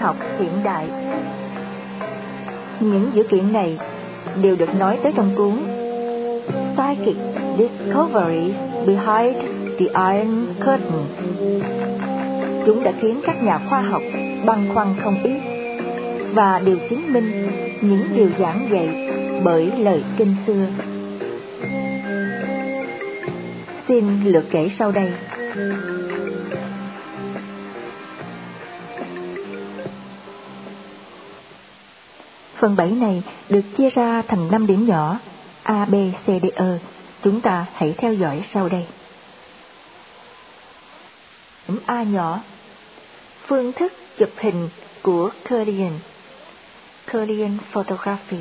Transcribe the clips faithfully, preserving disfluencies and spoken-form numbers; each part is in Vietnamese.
học hiện đại. Những dữ kiện này đều được nói tới trong cuốn Psychic Discoveries Behind the Iron Curtain. Chúng đã khiến các nhà khoa học băn khoăn không ít và đều chứng minh những điều giảng dạy bởi lời kinh xưa. Xin lược kể sau đây. Phần bảy này được chia ra thành năm điểm nhỏ A, B, C, D, E. Chúng ta hãy theo dõi sau đây. Điểm A nhỏ. Phương thức chụp hình của Kirlian. Kirlian Photography.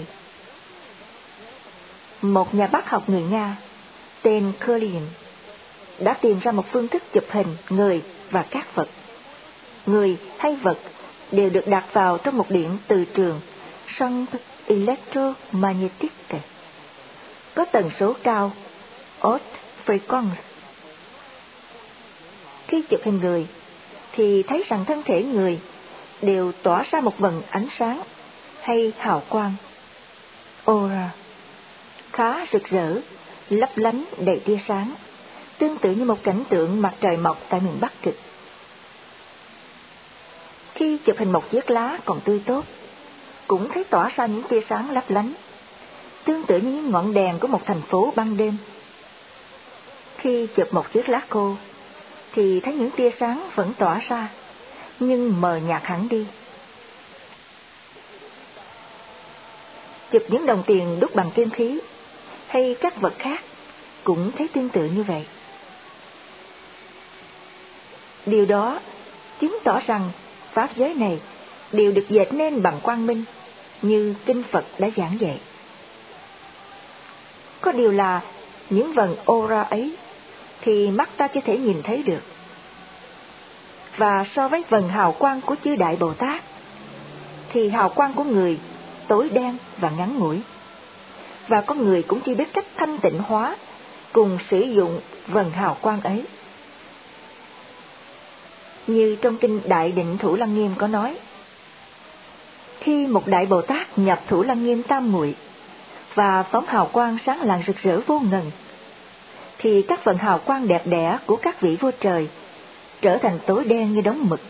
Một nhà bác học người Nga tên Kirlian đã tìm ra một phương thức chụp hình người và các vật. Người hay vật đều được đặt vào trong một điện từ trường shunt electromagnetic có tần số cao, haute fréquence. Khi chụp hình người thì thấy rằng thân thể người đều tỏa ra một vầng ánh sáng hay hào quang, aura, khá rực rỡ, lấp lánh đầy tia sáng, tương tự như một cảnh tượng mặt trời mọc tại miền Bắc Cực. Khi chụp hình một chiếc lá còn tươi tốt, cũng thấy tỏa ra những tia sáng lấp lánh, tương tự như những ngọn đèn của một thành phố ban đêm. Khi chụp một chiếc lá khô, thì thấy những tia sáng vẫn tỏa ra, nhưng mờ nhạt hẳn đi. Chụp những đồng tiền đúc bằng kim khí hay các vật khác cũng thấy tương tự như vậy. Điều đó chứng tỏ rằng pháp giới này đều được dệt nên bằng quang minh, như kinh Phật đã giảng dạy. Có điều là những vầng aura ấy thì mắt ta chưa thể nhìn thấy được. Và so với vầng hào quang của chư Đại Bồ Tát, thì hào quang của người tối đen và ngắn ngủi. Và con người cũng chỉ biết cách thanh tịnh hóa cùng sử dụng vầng hào quang ấy. Như trong kinh Đại Định Thủ Lăng Nghiêm có nói, khi một Đại Bồ Tát nhập Thủ Lăng Nghiêm Tam Muội và phóng hào quang sáng lạng rực rỡ vô ngần, thì các vầng hào quang đẹp đẽ của các vị vua trời trở thành tối đen như đống mực.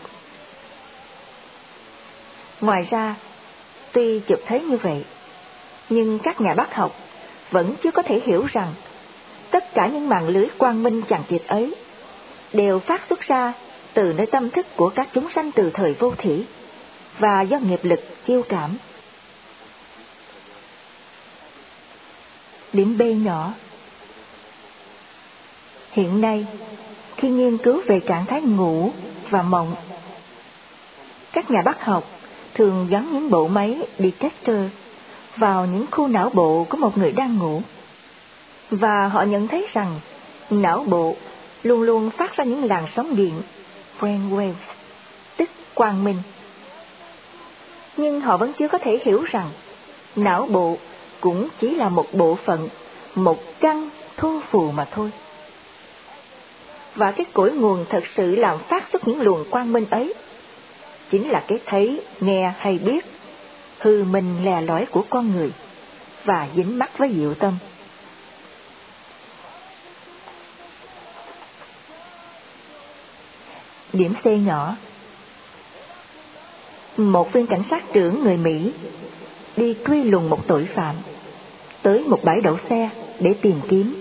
Ngoài ra, tuy chụp thấy như vậy, nhưng các nhà bác học vẫn chưa có thể hiểu rằng tất cả những mạng lưới quang minh chằng chịt ấy đều phát xuất ra từ nơi tâm thức của các chúng sanh từ thời vô thủy và do nghiệp lực kiêu cảm. Điểm B nhỏ. Hiện nay, khi nghiên cứu về trạng thái ngủ và mộng, các nhà bác học thường gắn những bộ máy detector vào những khu não bộ của một người đang ngủ, và họ nhận thấy rằng não bộ luôn luôn phát ra những làn sóng điện brain waves, tức quang minh. Nhưng họ vẫn chưa có thể hiểu rằng não bộ cũng chỉ là một bộ phận, một căn thô phù mà thôi. Và cái cội nguồn thật sự làm phát xuất những luồng quang minh ấy chính là cái thấy, nghe hay biết, hư minh lè lói của con người và dính mắc với diệu tâm. Điểm C nhỏ. Một viên cảnh sát trưởng người Mỹ đi truy lùng một tội phạm tới một bãi đậu xe để tìm kiếm.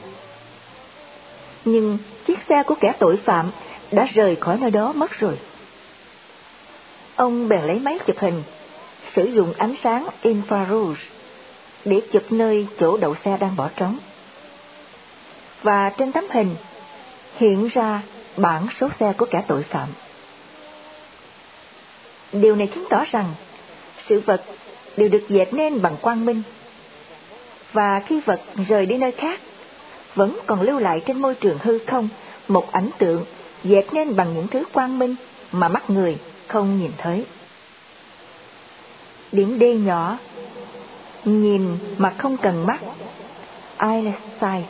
Nhưng chiếc xe của kẻ tội phạm đã rời khỏi nơi đó mất rồi. Ông bèn lấy máy chụp hình, sử dụng ánh sáng infrarouge để chụp nơi chỗ đậu xe đang bỏ trống. Và trên tấm hình hiện ra bảng số xe của kẻ tội phạm. Điều này chứng tỏ rằng sự vật đều được dệt nên bằng quang minh, và khi vật rời đi nơi khác, vẫn còn lưu lại trên môi trường hư không một ảnh tượng dệt nên bằng những thứ quang minh mà mắt người không nhìn thấy. Điểm D nhỏ. Nhìn mà không cần mắt, eyeless sight.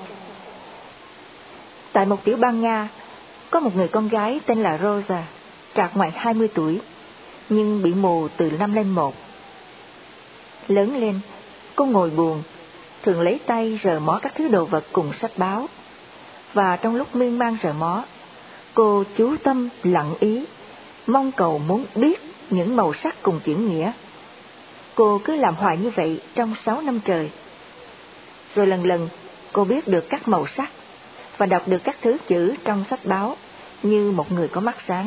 Tại một tiểu bang Nga, có một người con gái tên là Rosa, trạc ngoài hai mươi tuổi, nhưng bị mù từ năm lên một. Lớn lên, cô ngồi buồn, thường lấy tay rờ mó các thứ đồ vật cùng sách báo, và trong lúc miên man rờ mó, cô chú tâm lặng ý, mong cầu muốn biết những màu sắc cùng chữ nghĩa. Cô cứ làm hoài như vậy trong sáu năm trời. Rồi lần lần cô biết được các màu sắc và đọc được các thứ chữ trong sách báo như một người có mắt sáng.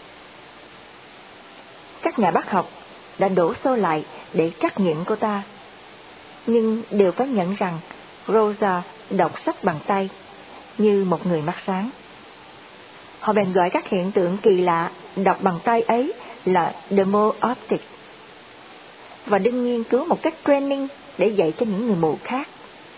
Các nhà bác học đã đổ xô lại để trắc nghiệm cô ta, nhưng đều phải nhận rằng Rosa đọc sách bằng tay như một người mắt sáng. Họ bèn gọi các hiện tượng kỳ lạ đọc bằng tay ấy là Demo-optic, và đương nghiên cứu một cách training để dạy cho những người mù khác.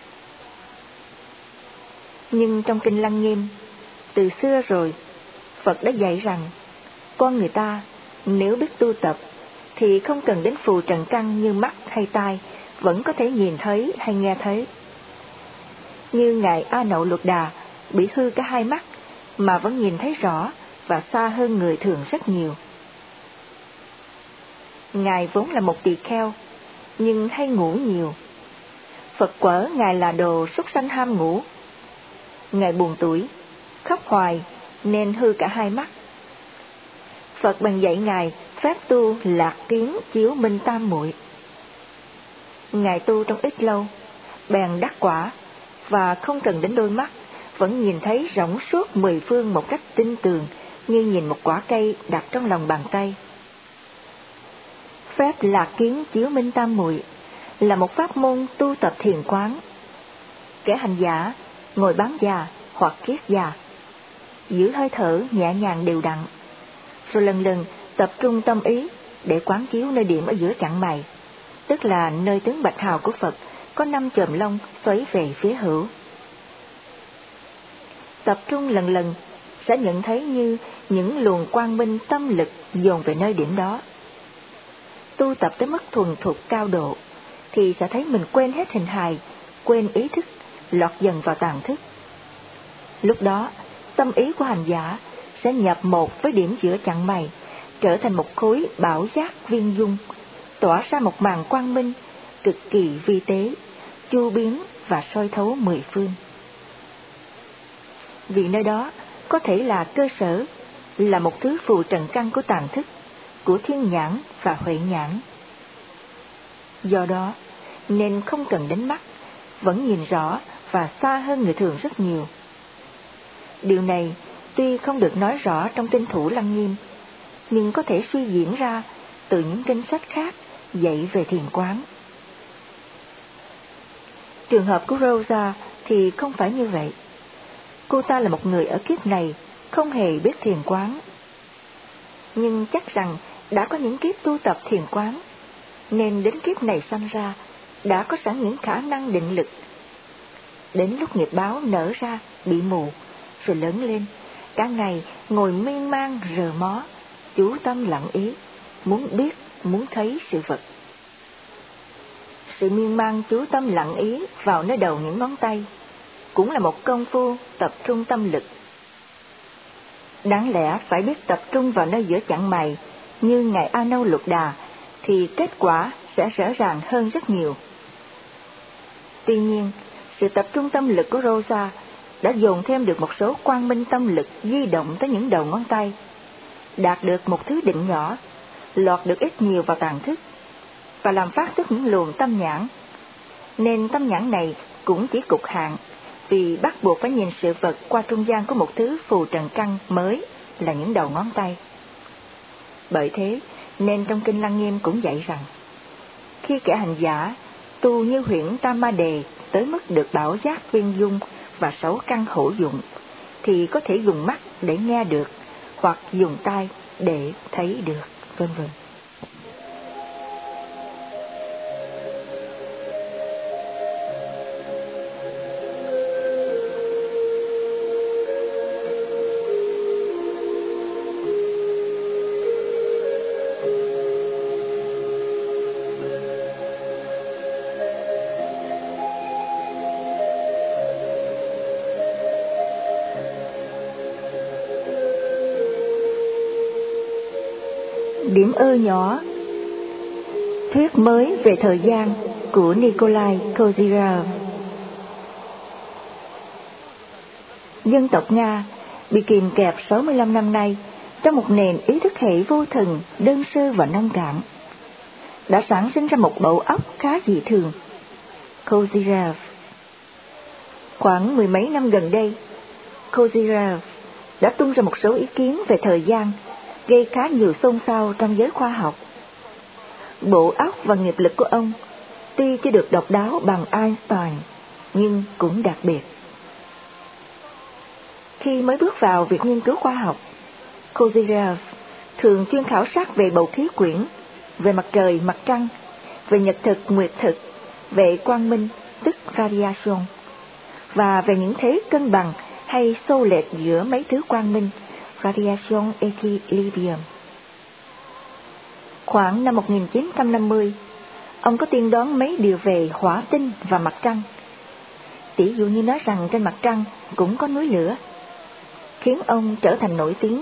Nhưng trong Kinh Lăng Nghiêm, từ xưa rồi, Phật đã dạy rằng con người ta nếu biết tu tập thì không cần đến phù trần căn như mắt hay tai, vẫn có thể nhìn thấy hay nghe thấy. Như Ngài A Nậu Luật Đà bị hư cả hai mắt mà vẫn nhìn thấy rõ và xa hơn người thường rất nhiều. Ngài vốn là một tỳ kheo, nhưng hay ngủ nhiều. Phật quở Ngài là đồ súc sanh ham ngủ. Ngài buồn tủi, khóc hoài nên hư cả hai mắt. Phật bèn dạy Ngài phép tu lạc kiến chiếu minh tam muội. Ngài tu trong ít lâu, bèn đắc quả, và không cần đến đôi mắt, vẫn nhìn thấy rỗng suốt mười phương một cách tinh tường, như nhìn một quả cây đặt trong lòng bàn tay. Phép lạc kiến chiếu minh tam muội là một pháp môn tu tập thiền quán. Kẻ hành giả ngồi bán già hoặc kiết già, giữ hơi thở nhẹ nhàng đều đặn, rồi lần lần tập trung tâm ý để quán chiếu nơi điểm ở giữa chặng mày, tức là nơi tướng bạch hào của Phật có năm chòm lông xoáy về phía hữu. Tập trung lần lần sẽ nhận thấy như những luồng quang minh tâm lực dồn về nơi điểm đó. Tu tập tới mức thuần thục cao độ thì sẽ thấy mình quên hết hình hài, quên ý thức, lọt dần vào tàng thức. Lúc đó, tâm ý của hành giả sẽ nhập một với điểm giữa chặng mày, trở thành một khối bảo giác viên dung, tỏa ra một màn quang minh cực kỳ vi tế, chu biến và soi thấu mười phương. Vì nơi đó có thể là cơ sở, là một thứ phù trần căn của tàng thức, của thiên nhãn và huệ nhãn. Do đó, nên không cần đến mắt, vẫn nhìn rõ và xa hơn người thường rất nhiều. Điều này tuy không được nói rõ trong Tinh Thủ Lăng Nghiêm, nhưng có thể suy diễn ra từ những kinh sách khác dạy về thiền quán. Trường hợp của Rosa thì không phải như vậy. Cô ta là một người ở kiếp này không hề biết thiền quán, nhưng chắc rằng đã có những kiếp tu tập thiền quán, nên đến kiếp này sanh ra đã có sẵn những khả năng định lực. Đến lúc nghiệp báo nở ra bị mù, rồi lớn lên, cả ngày ngồi miên man rờ mó, chú tâm lặng ý, muốn biết, muốn thấy sự vật. Sự miên man chú tâm lặng ý vào nơi đầu những ngón tay cũng là một công phu tập trung tâm lực. Đáng lẽ phải biết tập trung vào nơi giữa chặng mày như Ngài A Nâu Lục Đà thì kết quả sẽ rõ ràng hơn rất nhiều. Tuy nhiên, sự tập trung tâm lực của Rosa đã dồn thêm được một số quang minh tâm lực di động tới những đầu ngón tay, đạt được một thứ định nhỏ, lọt được ít nhiều vào tàng thức, và làm phát xuất những luồng tâm nhãn. Nên tâm nhãn này cũng chỉ cục hạn, vì bắt buộc phải nhìn sự vật qua trung gian của một thứ phù trần căn mới là những đầu ngón tay. Bởi thế, nên trong Kinh Lăng Nghiêm cũng dạy rằng, khi kẻ hành giả tu như huyễn Tam Ma Đề tới mức được bảo giác viên dung và sáu căn hữu dụng, thì có thể dùng mắt để nghe được, hoặc dùng tai để thấy được, vân vân. Điểm ơ nhỏ. Thuyết mới về thời gian của Nikolai Kozyrev. Dân tộc Nga bị kìm kẹp sáu mươi lăm năm nay trong một nền ý thức hệ vô thần, đơn sơ và nông cạn, đã sản sinh ra một bộ óc khá dị thường. Kozyrev. Khoảng mười mấy năm gần đây, Kozyrev đã tung ra một số ý kiến về thời gian gây khá nhiều xôn xao trong giới khoa học. Bộ óc và nghiệp lực của ông tuy chưa được độc đáo bằng Einstein, nhưng cũng đặc biệt. Khi mới bước vào việc nghiên cứu khoa học, Kozyrev thường chuyên khảo sát về bầu khí quyển, về mặt trời, mặt trăng, về nhật thực, nguyệt thực, về quang minh, tức radiation, và về những thế cân bằng hay xô lệch giữa mấy thứ quang minh, radiation equilibrium. Khoảng năm một nghìn chín trăm năm mươi, ông có tiên đoán mấy điều về hỏa tinh và mặt trăng. Tỷ dụ như nói rằng trên mặt trăng cũng có núi lửa, khiến ông trở thành nổi tiếng.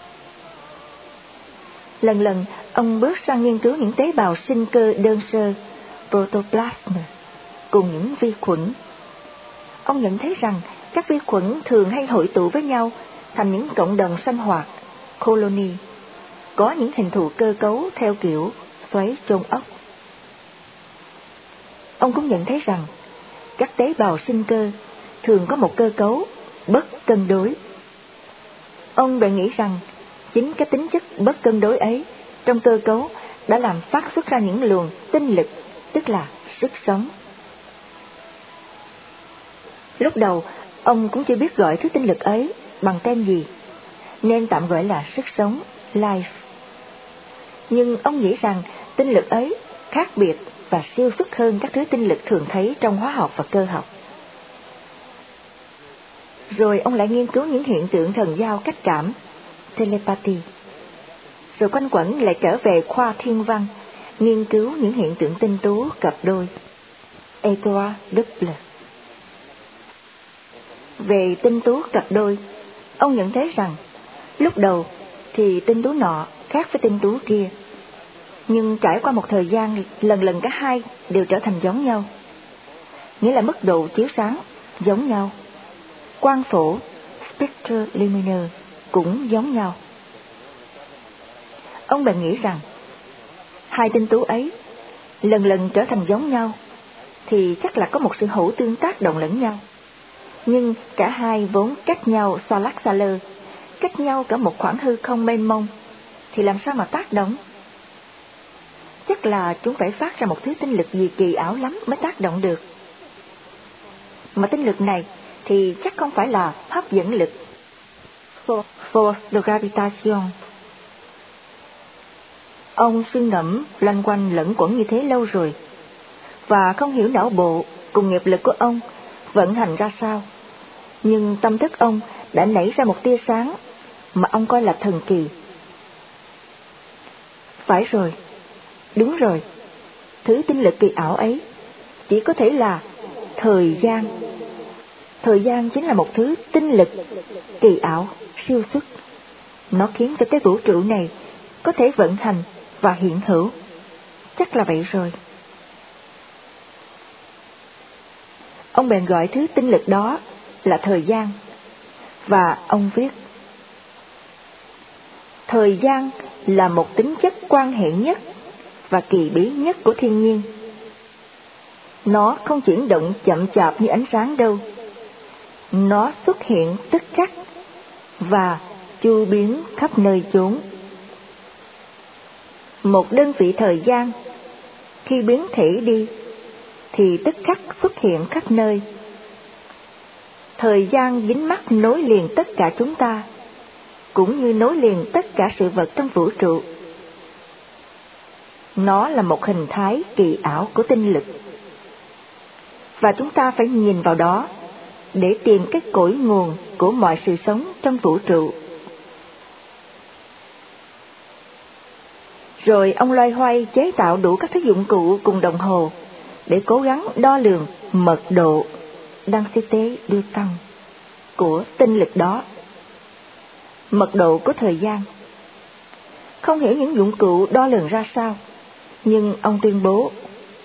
Lần lần, ông bước sang nghiên cứu những tế bào sinh cơ đơn sơ, protoplasm, cùng những vi khuẩn. Ông nhận thấy rằng các vi khuẩn thường hay hội tụ với nhau thành những cộng đồng sinh hoạt, colony, có những hình thù cơ cấu theo kiểu xoáy chôn ốc. Ông cũng nhận thấy rằng các tế bào sinh cơ thường có một cơ cấu bất cân đối. Ông bèn nghĩ rằng chính cái tính chất bất cân đối ấy trong cơ cấu đã làm phát xuất ra những luồng tinh lực, tức là sức sống. Lúc đầu, ông cũng chưa biết gọi thứ tinh lực ấy bằng tên gì, nên tạm gọi là sức sống, life. Nhưng ông nghĩ rằng tinh lực ấy khác biệt và siêu xuất hơn các thứ tinh lực thường thấy trong hóa học và cơ học. Rồi ông lại nghiên cứu những hiện tượng thần giao cách cảm, telepathy. Rồi quanh quẩn lại trở về khoa thiên văn, nghiên cứu những hiện tượng tinh tú cặp đôi, étoile double. Về tinh tú cặp đôi, ông nhận thấy rằng lúc đầu thì tinh tú nọ khác với tinh tú kia, nhưng trải qua một thời gian, lần lần cả hai đều trở thành giống nhau, nghĩa là mức độ chiếu sáng giống nhau, quang phổ spectral lumineux cũng giống nhau. Ông bèn nghĩ rằng hai tinh tú ấy lần lần trở thành giống nhau thì chắc là có một sự hữu tương tác động lẫn nhau. Nhưng cả hai vốn cách nhau xa lắc xa lơ, cách nhau cả một khoảng hư không mênh mông, thì làm sao mà tác động? Chắc là chúng phải phát ra một thứ tinh lực gì kỳ ảo lắm mới tác động được. Mà tinh lực này thì chắc không phải là hấp dẫn lực, force de gravitation. Ông suy ngẫm loanh quanh lẫn quẩn như thế lâu rồi, và không hiểu não bộ cùng nghiệp lực của ông vận hành ra sao. Nhưng tâm thức ông đã nảy ra một tia sáng mà ông coi là thần kỳ. Phải rồi, đúng rồi, thứ tinh lực kỳ ảo ấy chỉ có thể là thời gian. Thời gian chính là một thứ tinh lực kỳ ảo, siêu xuất. Nó khiến cho cái vũ trụ này có thể vận hành và hiện hữu. Chắc là vậy rồi. Ông bèn gọi thứ tinh lực đó là thời gian, và ông viết: thời gian là một tính chất quan hệ nhất và kỳ bí nhất của thiên nhiên. Nó không chuyển động chậm chạp như ánh sáng đâu. Nó xuất hiện tức khắc và chu biến khắp nơi chốn. Một đơn vị thời gian khi biến thể đi thì tức khắc xuất hiện khắp nơi. Thời gian dính mắc nối liền tất cả chúng ta, cũng như nối liền tất cả sự vật trong vũ trụ. Nó là một hình thái kỳ ảo của tinh lực, và chúng ta phải nhìn vào đó để tìm cái cội nguồn của mọi sự sống trong vũ trụ. Rồi ông loay hoay chế tạo đủ các thứ dụng cụ cùng đồng hồ để cố gắng đo lường mật độ densité du temps của tinh lực đó, mật độ của thời gian. không hiểu những dụng cụ đo lường ra sao, nhưng ông tuyên bố: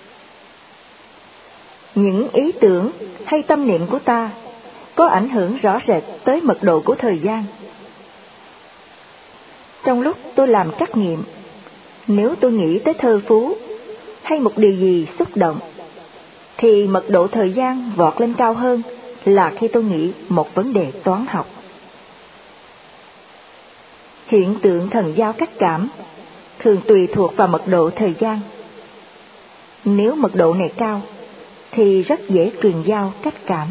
những ý tưởng hay tâm niệm của ta có ảnh hưởng rõ rệt tới mật độ của thời gian. Trong lúc tôi làm trắc nghiệm, nếu tôi nghĩ tới thơ phú hay một điều gì xúc động, thì mật độ thời gian vọt lên cao hơn là khi tôi nghĩ một vấn đề toán học. Hiện tượng thần giao cách cảm thường tùy thuộc vào mật độ thời gian. Nếu mật độ này cao, thì rất dễ truyền giao cách cảm.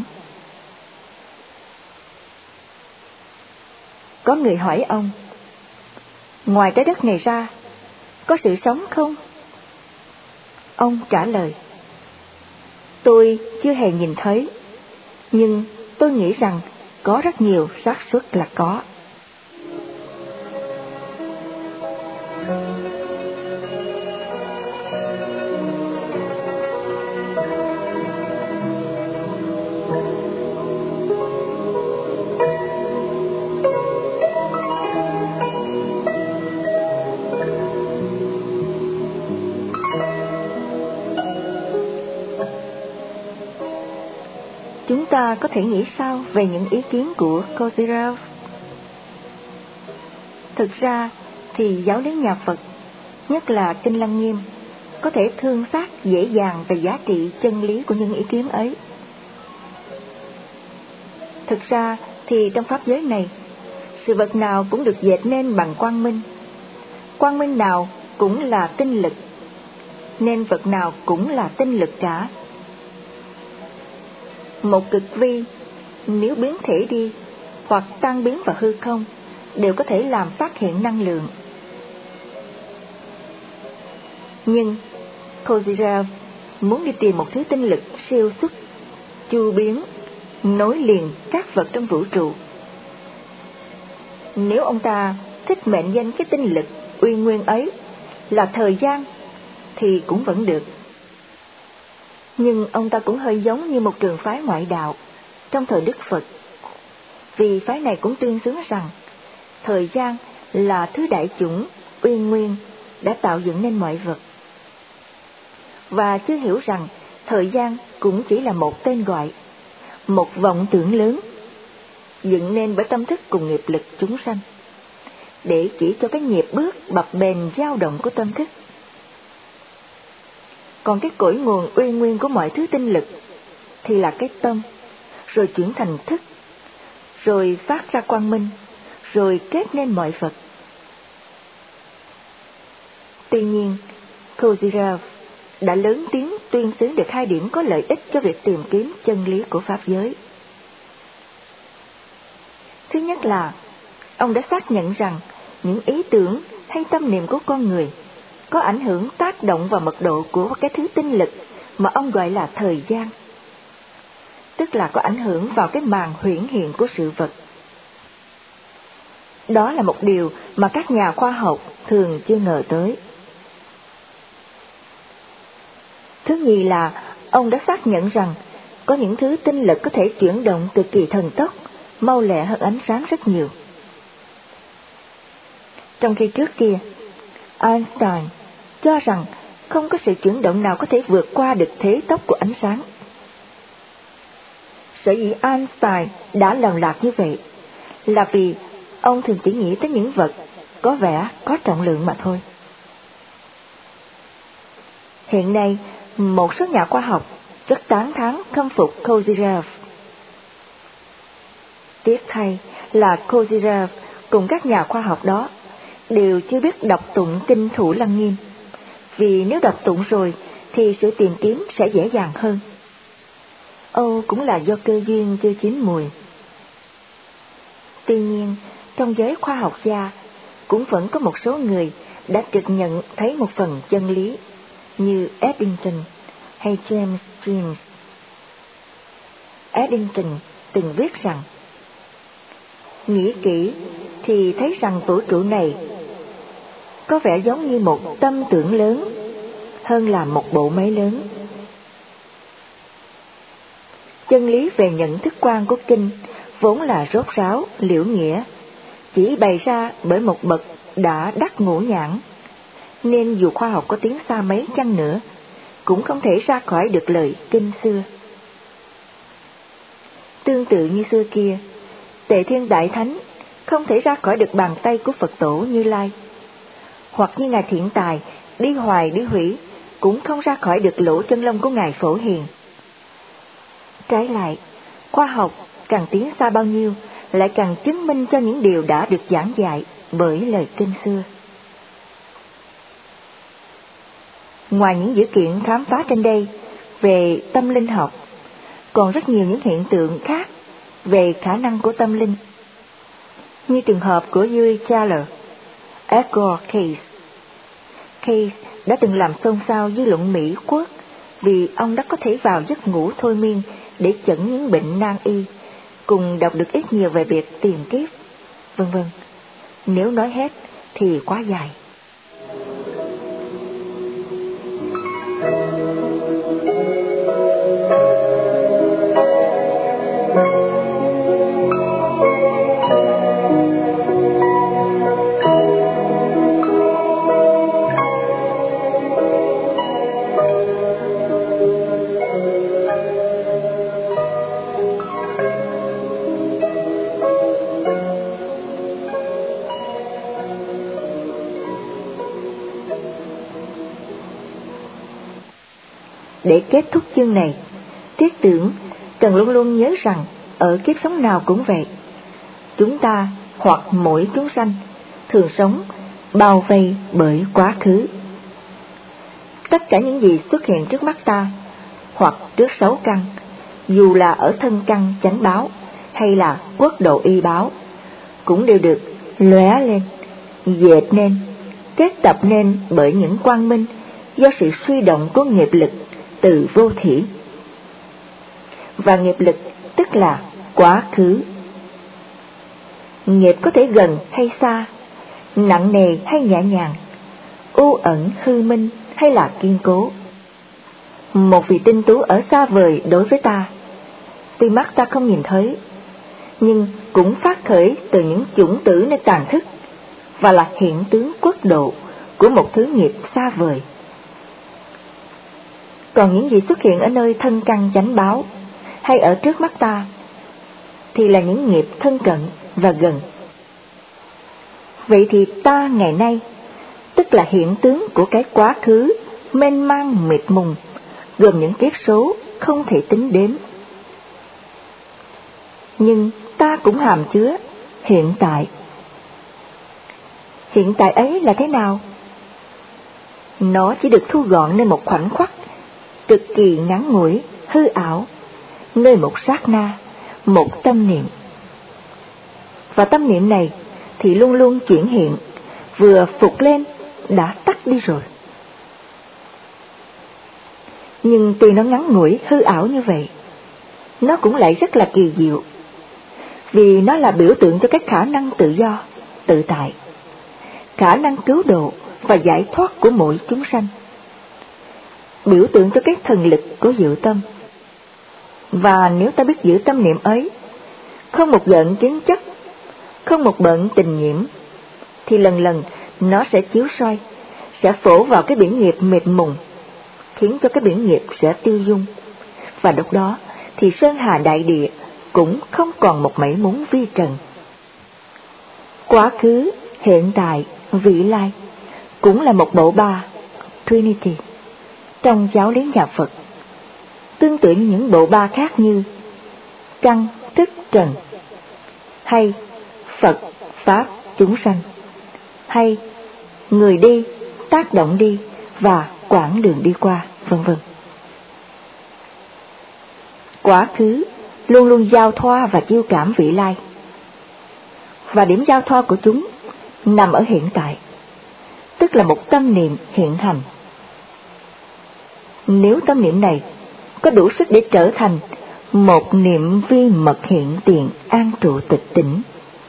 Có người hỏi ông: ngoài trái đất này ra, có sự sống không? Ông trả lời: tôi chưa hề nhìn thấy, nhưng tôi nghĩ rằng có rất nhiều xác suất là có. Chúng ta có thể nghĩ sao về những ý kiến của Kozyrev? Thực ra thì giáo lý nhà Phật, nhất là Kinh Lăng Nghiêm, có thể thương xác dễ dàng về giá trị chân lý của những ý kiến ấy. Thực ra thì trong pháp giới này, sự vật nào cũng được dệt nên bằng quang minh. Quang minh nào cũng là tinh lực, nên vật nào cũng là tinh lực cả. Một cực vi, nếu biến thể đi hoặc tan biến vào hư không, đều có thể làm phát hiện năng lượng. Nhưng Kozyrev muốn đi tìm một thứ tinh lực siêu xuất, chu biến, nối liền các vật trong vũ trụ. Nếu ông ta thích mệnh danh cái tinh lực uy nguyên ấy là thời gian, thì cũng vẫn được. Nhưng ông ta cũng hơi giống như một trường phái ngoại đạo trong thời Đức Phật, vì phái này cũng tuyên xướng rằng thời gian là thứ đại chủng uy nguyên đã tạo dựng nên mọi vật, và chưa hiểu rằng thời gian cũng chỉ là một tên gọi, một vọng tưởng lớn dựng nên bởi tâm thức cùng nghiệp lực chúng sanh, để chỉ cho cái nghiệp bước bập bềnh dao động của tâm thức. Còn cái cội nguồn uy nguyên của mọi thứ tinh lực thì là cái tâm, rồi chuyển thành thức, rồi phát ra quang minh, rồi kết nên mọi vật. Tuy nhiên, Kozyrev đã lớn tiếng tuyên xướng được hai điểm có lợi ích cho việc tìm kiếm chân lý của pháp giới. Thứ nhất là, ông đã xác nhận rằng những ý tưởng hay tâm niệm của con người có ảnh hưởng tác động vào mật độ của cái thứ tinh lực mà ông gọi là thời gian, tức là có ảnh hưởng vào cái màn huyễn hiện của sự vật. Đó là một điều mà các nhà khoa học thường chưa ngờ tới. Thứ nhì là, ông đã xác nhận rằng có những thứ tinh lực có thể chuyển động cực kỳ thần tốc, mau lẹ hơn ánh sáng rất nhiều. Trong khi trước kia, Einstein cho rằng không có sự chuyển động nào có thể vượt qua được thế tốc của ánh sáng. Sở dĩ Einstein đã lầm lạc như vậy là vì ông thường chỉ nghĩ tới những vật có vẻ có trọng lượng mà thôi. Hiện nay, một số nhà khoa học rất tán thán khâm phục Kozyrev. Tiếc thay là Kozyrev cùng các nhà khoa học đó đều chưa biết đọc tụng kinh Thủ Lăng Nghiêm, vì nếu đọc tụng rồi thì sự tìm kiếm sẽ dễ dàng hơn. Âu cũng là do cơ duyên chưa chín mùi. Tuy nhiên, trong giới khoa học gia cũng vẫn có một số người đã trực nhận thấy một phần chân lý, như Eddington hay James Jeans. Eddington từng viết rằng, nghĩ kỹ thì thấy rằng vũ trụ này có vẻ giống như một tâm tưởng lớn hơn là một bộ máy lớn. Chân lý về nhận thức quan của kinh vốn là rốt ráo, liễu nghĩa, chỉ bày ra bởi một bậc đã đắc ngũ nhãn, nên dù khoa học có tiến xa mấy chăng nữa, cũng không thể ra khỏi được lời kinh xưa. Tương tự như xưa kia, Tề Thiên Đại Thánh không thể ra khỏi được bàn tay của Phật Tổ Như Lai, hoặc như Ngài Thiện Tài đi hoài đi hủy cũng không ra khỏi được lỗ chân lông của Ngài Phổ Hiền. Trái lại, khoa học càng tiến xa bao nhiêu, lại càng chứng minh cho những điều đã được giảng dạy bởi lời kinh xưa. Ngoài những dữ kiện khám phá trên đây về tâm linh học, còn rất nhiều những hiện tượng khác về khả năng của tâm linh, như trường hợp của Yuri Charles, Edgar Cayce. Cayce đã từng làm xôn xao dư luận Mỹ quốc vì ông đã có thể vào giấc ngủ thôi miên để chẩn những bệnh nan y, cùng đọc được ít nhiều về việc tiền kiếp, vân vân. Nếu nói hết thì quá dài. Để kết thúc chương này, Thiết Tưởng cần luôn luôn nhớ rằng ở kiếp sống nào cũng vậy, chúng ta hoặc mỗi chúng sanh thường sống bao vây bởi quá khứ. Tất cả những gì xuất hiện trước mắt ta, hoặc trước sáu căn, dù là ở thân căn chánh báo hay là quốc độ y báo, cũng đều được lóe lên, dệt nên, kết tập nên bởi những quang minh do sự suy động của nghiệp lực từ vô thỉ. Và nghiệp lực tức là quá khứ. Nghiệp có thể gần hay xa, nặng nề hay nhẹ nhàng, u ẩn hư minh hay là kiên cố. Một vị tinh tú ở xa vời đối với ta, tuy mắt ta không nhìn thấy, nhưng cũng phát khởi từ những chủng tử nơi tàn thức, và là hiện tướng quốc độ của một thứ nghiệp xa vời. Còn những gì xuất hiện ở nơi thân căn chánh báo hay ở trước mắt ta thì là những nghiệp thân cận và gần. Vậy thì ta ngày nay tức là hiện tướng của cái quá khứ mênh mang mịt mùng, gồm những kiếp số không thể tính đếm. Nhưng ta cũng hàm chứa hiện tại. Hiện tại ấy là thế nào? Nó chỉ được thu gọn nơi một khoảnh khắc cực kỳ ngắn ngủi, hư ảo, nơi một sát na, một tâm niệm. Và tâm niệm này thì luôn luôn chuyển hiện, vừa phục lên đã tắt đi rồi. Nhưng tuy nó ngắn ngủi, hư ảo như vậy, nó cũng lại rất là kỳ diệu, vì nó là biểu tượng cho cái khả năng tự do, tự tại, khả năng cứu độ và giải thoát của mỗi chúng sanh, biểu tượng cho cái thần lực của dự tâm. Và nếu ta biết giữ tâm niệm ấy, không một giận kiến chấp, không một bận tình nhiễm, thì lần lần nó sẽ chiếu soi, sẽ phổ vào cái biển nghiệp mịt mùng, khiến cho cái biển nghiệp sẽ tiêu dung. Và lúc đó thì sơn hà đại địa cũng không còn một mảy muốn vi trần. Quá khứ, hiện tại, vị lai cũng là một bộ ba, Trinity, trong giáo lý nhà Phật, tương tự như những bộ ba khác như căn, thức, trần, hay Phật, Pháp, chúng sanh, hay người đi, tác động đi và quãng đường đi qua, vân vân. Quá khứ luôn luôn giao thoa và chiêu cảm vị lai, và điểm giao thoa của chúng nằm ở hiện tại, tức là một tâm niệm hiện hành. Nếu tâm niệm này có đủ sức để trở thành một niệm vi mật hiện tiền an trụ tịch tỉnh,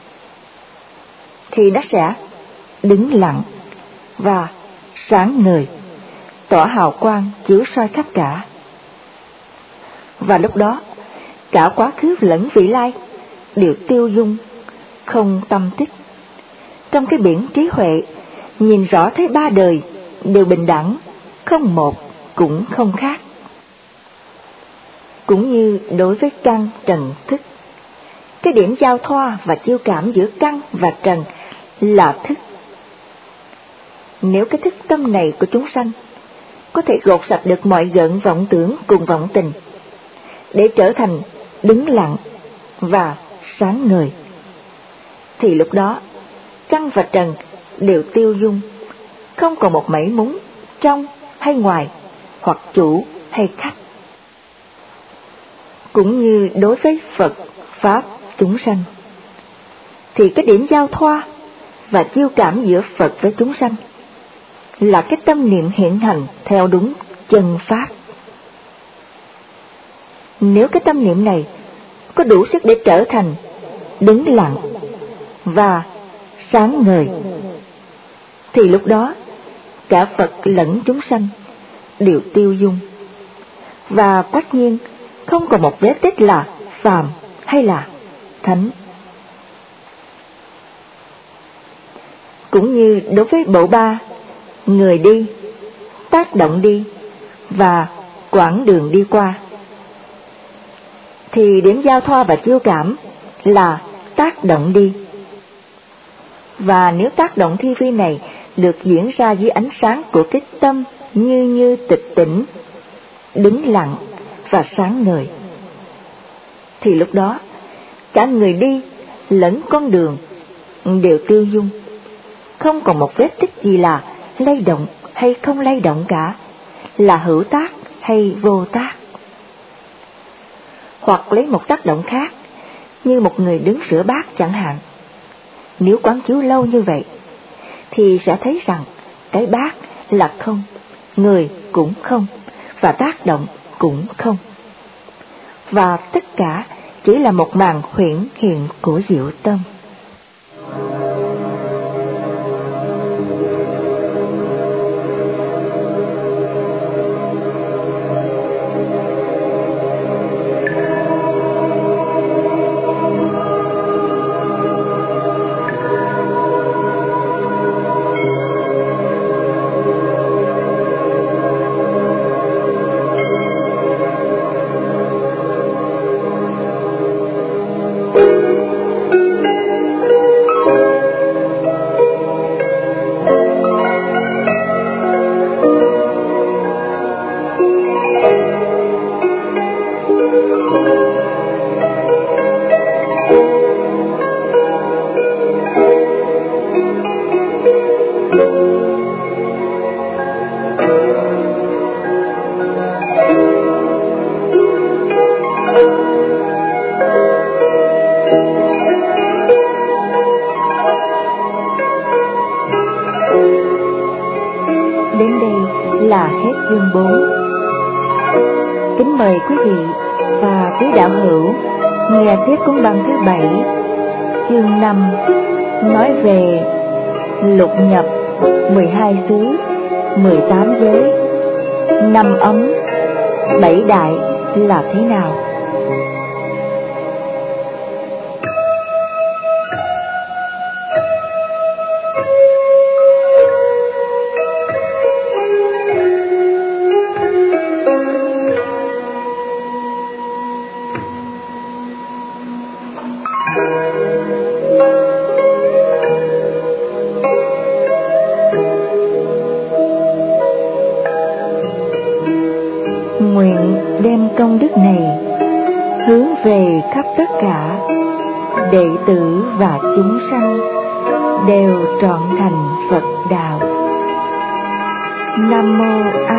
thì nó sẽ đứng lặng và sáng ngời, tỏa hào quang chiếu soi khắp cả. Và lúc đó, cả quá khứ lẫn vị lai đều tiêu dung, không tâm tích, trong cái biển trí huệ, nhìn rõ thấy ba đời đều bình đẳng, không một cũng không khác. Cũng như đối với căn trần thức, cái điểm giao thoa và chiêu cảm giữa căn và trần là thức. Nếu cái thức tâm này của chúng sanh có thể gột sạch được mọi gợn vọng tưởng cùng vọng tình, để trở thành đứng lặng và sáng ngời, thì lúc đó căn và trần đều tiêu dung, không còn một mảy múng trong hay ngoài, hoặc chủ hay khách. Cũng như đối với Phật, Pháp, chúng sanh, thì cái điểm giao thoa và chiêu cảm giữa Phật với chúng sanh là cái tâm niệm hiện hành theo đúng chân Pháp. Nếu cái tâm niệm này có đủ sức để trở thành đứng lặng và sáng ngời, thì lúc đó cả Phật lẫn chúng sanh đều tiêu dung, và tất nhiên không còn một vết tích là phàm hay là thánh. Cũng như đối với bộ ba, người đi, tác động đi và quãng đường đi qua, thì điểm giao thoa và chiêu cảm là tác động đi. Và nếu tác động thi vi này được diễn ra dưới ánh sáng của cái tâm như như tịch tỉnh, đứng lặng và sáng ngời, thì lúc đó cả người đi lẫn con đường đều tiêu dung, không còn một vết tích gì là lay động hay không lay động cả, là hữu tác hay vô tác. Hoặc lấy một tác động khác, như một người đứng rửa bát chẳng hạn, nếu quán chiếu lâu như vậy thì sẽ thấy rằng cái bát là không, người cũng không, và tác động cũng không, và tất cả chỉ là một màn huyễn hiện của diệu tâm. Đến đây là hết chương bốn. Kính mời quý vị và quý đạo hữu nghe tiếp cuốn băng thứ bảy, chương năm, nói về lục nhập, mười hai xứ, mười tám giới, năm ấm, bảy đại là thế nào. Nguyện đem công đức này hướng về khắp tất cả đệ tử và chúng sanh đều trọn thành Phật đạo. Nam mô A